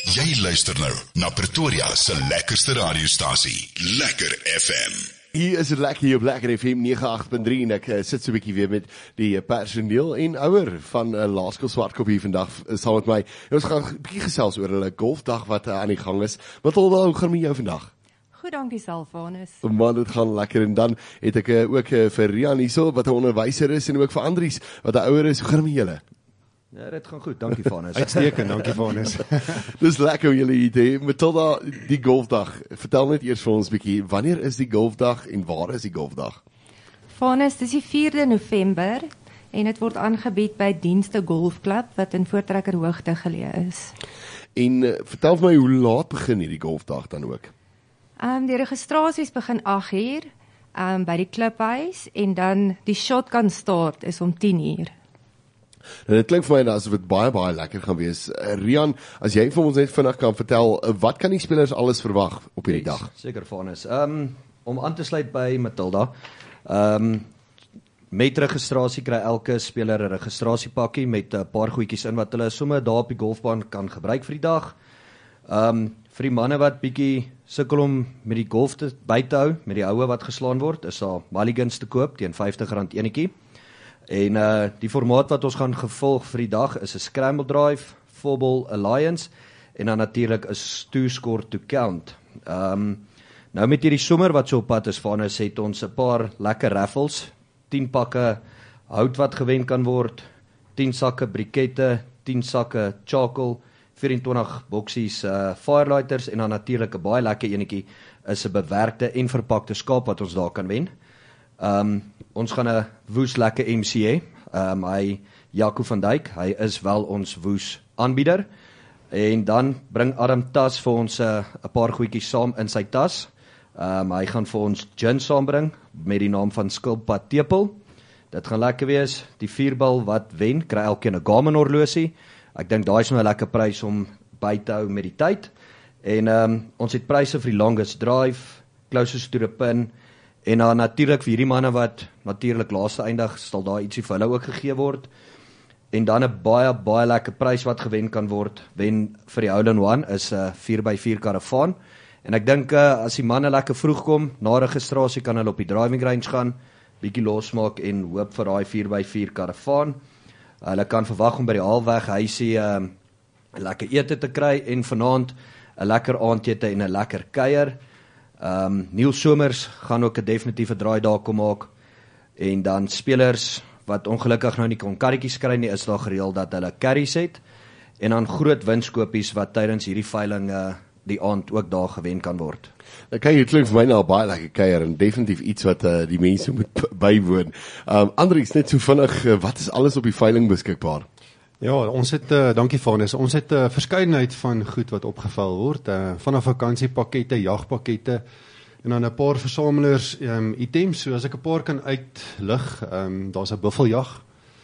Jy luister nou na Pretoria se lekkerste radiostasie, Lekker FM. Hier is het lekker hier op Lekker FM 98.3 en ek sit so 'n bietjie weer met die personeel en ouer van Laerskool Swartkop hier vandag saam met my. Ons gaan 'n bietjie gesels oor hulle golfdag wat aan die gang is. Matilda, hoe gaan met jou vandag? Goed, dankie Selvanus. Man, dit gaan lekker en dan het ek ook vir Rian hierso wat 'n onderwyser is en ook vir Andries wat 'n ouer is. Hoe gaan met julle? Ja, dit gaan goed, dankie Vanus. Uitstekend, dankie Vanus. Dis lekker om julle idee. Matilda, die golfdag. Vertel net eers vir ons 'n bietjie, wanneer is die golfdag en waar is die golfdag? Vanus, dis die 4de November en dit word aangebied by Dienste Golfklub wat in Voortrekker Hoogte geleë is. En vertel vir my, hoe laat begin hierdie golfdag dan ook? Die registrasies begin 8:00 by die klubhuis en dan die shotgun start is om 10:00. En dit klink vir my asof dit baie lekker gaan wees. Rian, as jy vir ons net vinnig kan vertel, wat kan die spelers alles verwag op hierdie dag? Seker Vanus. Om aan te sluit by Matilda, met registrasie kry elke speler 'n registrasiepakkie met 'n paar goedjies in wat hulle sommer daar op die golfbaan kan gebruik vir die dag. Vir die manne wat bietjie sukkel om met die golf by te hou, met die houe wat geslaan word, is daar mulligans te koop teen R50 enetjie. En die formaat wat ons gaan gevolg vir die dag is 'n scramble drive, 4-ball alliance en dan natuurlik 'n 2-score to count. Nou met hierdie somer wat so op pad is, Vanus, het ons 'n paar lekker raffles, 10 pakke hout wat gewen kan word, 10 sakke brikette, 10 sakke charcoal, 24 boksies firelighters en dan natuurlik 'n baie lekker enetjie is 'n bewerkte en verpakte skaap wat ons daar kan wen. Ons gaan 'n woes lekker MC hê. Hy Jaco van Dijk, hy is wel ons woes aanbieder. En dan bring Adam Tas vir ons 'n paar goedjies saam in sy tas. Hy gaan vir ons gin saambring met die naam van Skilpad Tepel. Dit gaan lekker wees. Die 4-bal wat wen, kry elkeen 'n Garmin horlosie. Ek dink daai is nou 'n lekker prys om by te hou met die tyd. En ons het pryse vir die longest drive, closest to the pin. En dan natuurlik vir hierdie manne wat natuurlik laaste eindig, sal daar ietsie vir hulle ook gegee word. En dan 'n baie lekker prys wat gewen kan word, wen vir die hole-in-one is 'n 4x4 karavaan. En ek dink as die manne lekker vroeg kom, na registrasie kan hulle op die driving range gaan, bietjie losmaak en hoop vir daai 4x4 karavaan. Hulle kan verwag om by die Haalweg huisie 'n lekker ete te kry en vanaand 'n lekker aandete en 'n lekker kuier. Neil Somers gaan ook 'n definitiewe draai daar kom maak. En dan spelers wat ongelukkig nou nie kon karretjies kry nie, is daar gereël dat hulle carries het. En dan groot winskopies wat tydens hierdie veiling die aand ook daar gewen kan word. Nou kyk, dit klink vir my nou baie lekker kuier en definitief iets wat die mense moet bywoon. Andries, net so vinnig, wat is alles op die veiling beskikbaar? Ja, ons het, dankie Vanus, ons het 'n verskeidenheid van goed wat opgevuil word, vanaf vakansiepakkette, jagpakkette, en dan 'n paar versamelaars items, so as ek 'n paar kan uitlig, daar's 'n buffeljag,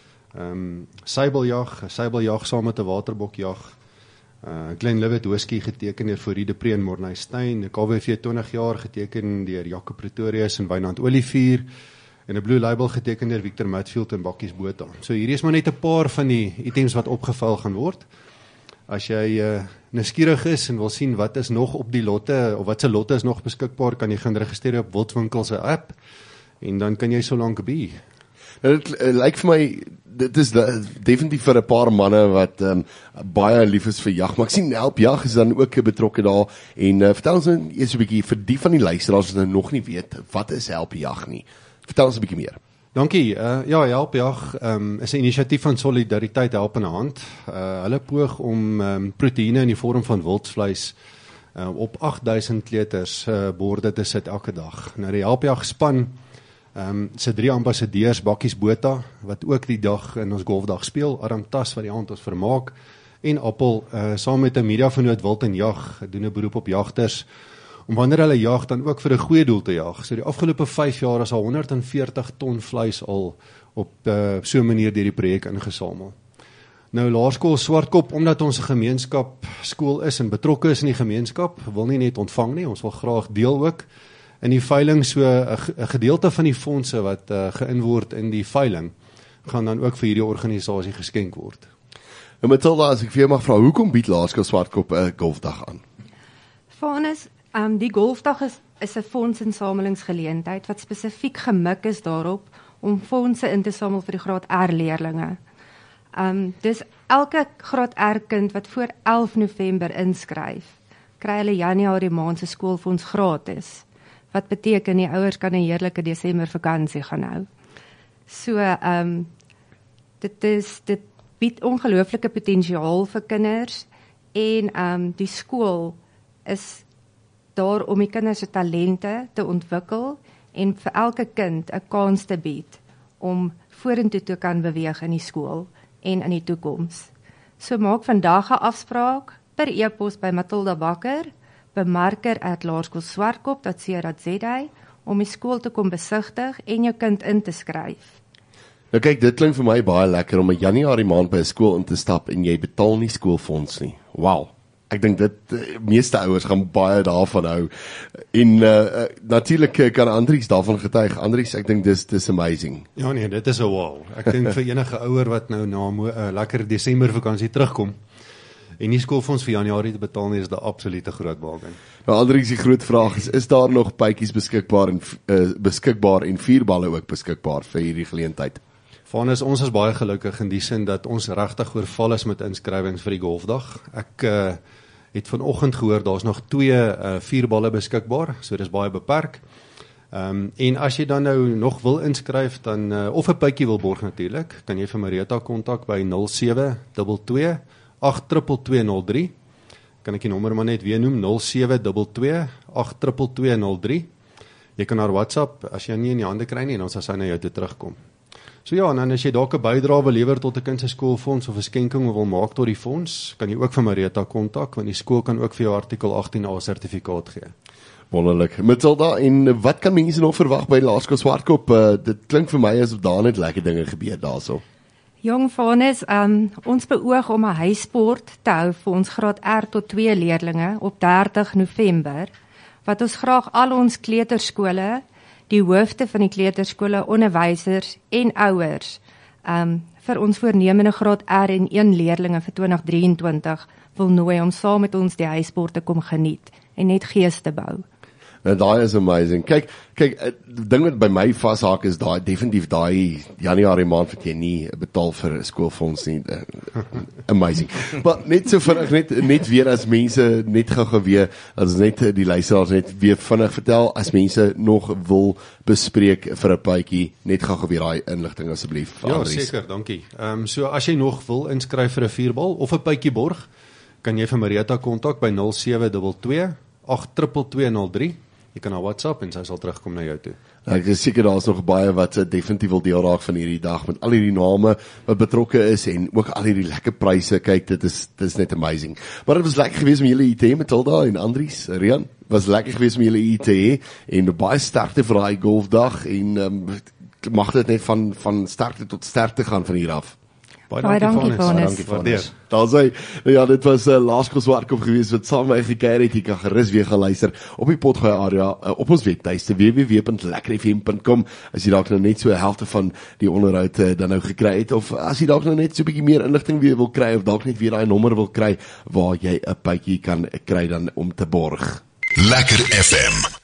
seibeljag saam met 'n waterbokjag, Glenlivet whisky geteken deur Fourie de Pre en Morney Steyn, 'n KWV 20 jaar geteken deur Jaco Pretorius en Wynand Olivier, en 'n Blue Label geteken deur Victor Matfield en Bakkies Botha. So hierdie is maar net 'n paar van die items wat opgevuil gaan word. As jy nuuskierig is en wil sien wat is nog op die lotte, of wat se lotte is nog beskikbaar, kan jy gaan registreer op Wildwinkel se app, en dan kan jy so lank be. Dit lyk vir my, dit is definitief vir 'n paar manne wat baie lief is vir jag, maar ek sien Help Jag is dan ook betrokke daar, en vertel ons nou eers 'n bietjie, vir die van die luisteraars wat nou nog nie weet, wat is Help Jag nie? Vertel ons 'n bietjie meer. Dankie. Ja, Help Jag is 'n inisiatief van Solidariteit Help in 'n Hand. Hulle poog om proteïene in die vorm van wildsvleis op 8000 liters borde te sit elke dag. Nou die Help Jag span se 3 ambassadeurs, Bakkies Botha wat ook die dag in ons golfdag speel, Adam Tas wat die aand ons vermaak, en Appel saam met 'n media vernoot Wild en Jag doen 'n beroep op jagters om wanneer hulle jag dan ook vir 'n goeie doel te jag. So die afgelope 5 jaar is al 140 ton vleis al op so 'n manier deur die projek ingesamel. Nou Laerskool Swartkop, omdat ons 'n gemeenskap skool is en betrokke is in die gemeenskap, wil nie net ontvang nie, ons wil graag deel ook in die veiling. So 'n gedeelte van die fondse wat geïn word in die veiling gaan dan ook vir hierdie organisasie geskenk word. En Matilda, as ek vir jou mag vra, hoekom bied Laerskool Swartkop 'n golfdag aan? Vanus, die golfdag is 'n fondsinsamelingsgeleentheid wat spesifiek gemik is daarop om fondse in te samel vir die graad R leerlinge. Dus elke graad R kind wat voor 11 November inskryf, kry hulle Januarie maand se skoolfonds gratis. Wat beteken die ouers kan 'n heerlike Desember vakansie gaan hou. So dit bied ongelooflike potensiaal vir kinders en die skool is daar om die kinders se talente te ontwikkel en vir elke kind 'n kans te bied om vorentoe te kan beweeg in die skool en in die toekoms. So maak vandag 'n afspraak per e-pos by Matilda Bakker, bemarker@laerskoolswartkop.co.za om die skool te kom besigtig en jou kind in te skryf. Nou kyk, dit klink vir my baie lekker om 'n Januarie maand by 'n skool in te stap en jy betaal nie skoolfonds nie. Wow. Ek dink dit meeste ouers gaan baie daarvan hou. En natuurlik kan Andries daarvan getuig. Andries, ek dink dis amazing. Ja nee, dit is 'n wow. Ek dink vir enige ouer wat nou na 'n lekker Desember vakansie terugkom en nie skoolfonds vir Januarie te betaal nie, is dit 'n absolute groot bargain. Nou Andries, die groot vraag is daar nog bytjies beskikbaar en vuurballe ook beskikbaar vir hierdie geleentheid? Vanus, ons is baie gelukkig in die sin dat ons regtig oorval is met inskrywings vir die golfdag. Ek het vanoggend gehoor daar's nog 2 vuurballe beskikbaar, so dis baie beperk. En as jy dan nou nog wil inskryf dan of 'n bytjie wil borg natuurlik, kan jy vir Marita kontak by 0722 82203. Kan ek die nommer maar net weer noem, 0722 82203. Jy kan haar WhatsApp as jy nie in die hande kry nie en dan sal sy na jou toe terugkom. So ja, en dan as jy dalk 'n bydrae wil lewer tot 'n kind se skoolfonds of 'n skenking wil maak tot die fonds, kan jy ook vir Marita kontak want die skool kan ook vir jou artikel 18A sertifikaat gee. Wonderlik. Matilda, en wat kan mense nog verwag by Laerskool Swartkop? Dit klink vir my asof daar net lekker dinge gebeur daarso. Jong Vanus, ons beoog om 'n huisport te hou vir ons graad R tot 2 leerlinge op 30 November, wat ons graag al ons kleuterskole, die hoofde van die kleuterskole, onderwysers en ouers vir ons voornemende graad R en 1 leerlinge vir 2023 wil nooi om saam met ons die huisport te kom geniet en net gees te bou. Nou daai is amazing. Kyk, ding wat by my vashaak is definitief daai Januarie maand wat jy nie betaal vir skoolfonds nie. Amazing. Maar net so vinnig net weer as mense net gou weer, as net die luisteraars net weer vinnig vertel as mense nog wil bespreek vir 'n bytjie, net gou weer daai inligting asseblief. Ja, seker, dankie. So as jy nog wil inskryf vir 'n vuurbal of 'n bytjie borg, kan jy vir Marita kontak by 0722 82203. Jy kan haar WhatsApp en sy sal terugkom na jou toe. Ek is seker daar's nog baie wat definitief wil deel raak van hierdie dag met al hierdie name wat betrokke is en ook al hierdie lekker pryse. Kyk, dit is net amazing. Maar dit was lekker geweest om julle hier te hê, Matilda en Andries, Rian. Was lekker geweest om julle hier te hê en baie sterkte vir daai golfdag en mag dit net van sterkte tot sterkte gaan van hier af. Baie dankie Vanus. Daar sê, ja, dit was Laerskool Swartkop geweest wat saam met my gekeer het. Jy kan gerus weer gaan luister op die Potgooi area op ons webtuiste www.lekkerfm.com as jy dalk nou net so 'n helfte van die onderhoud dan nou gekry het of as jy dalk nou net so 'n bietjie meer inligting weer wil kry of dalk net weer daai nommer wil kry waar jy 'n bytjie kan kry dan om te borg. Lekker FM.